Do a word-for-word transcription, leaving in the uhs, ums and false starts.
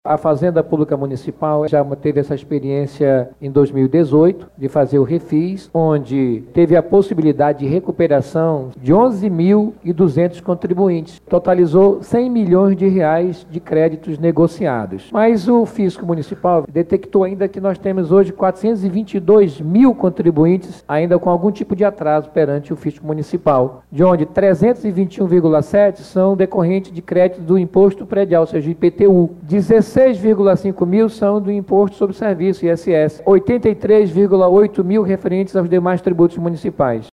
A Fazenda Pública Municipal já teve essa experiência em dois mil e dezoito, de fazer o refis, onde teve a possibilidade de recuperação de onze mil e duzentos contribuintes. Totalizou cem milhões de reais de créditos negociados. Mas o Fisco Municipal detectou ainda que nós temos hoje quatrocentos e vinte e dois mil contribuintes ainda com algum tipo de atraso perante o Fisco Municipal, de onde trezentos e vinte e um vírgula sete são decorrentes de crédito do Imposto Predial, ou seja, I P T U. dezesseis vírgula cinco mil são do Imposto sobre Serviço, I S S. oitenta e três vírgula oito mil referentes aos demais tributos municipais.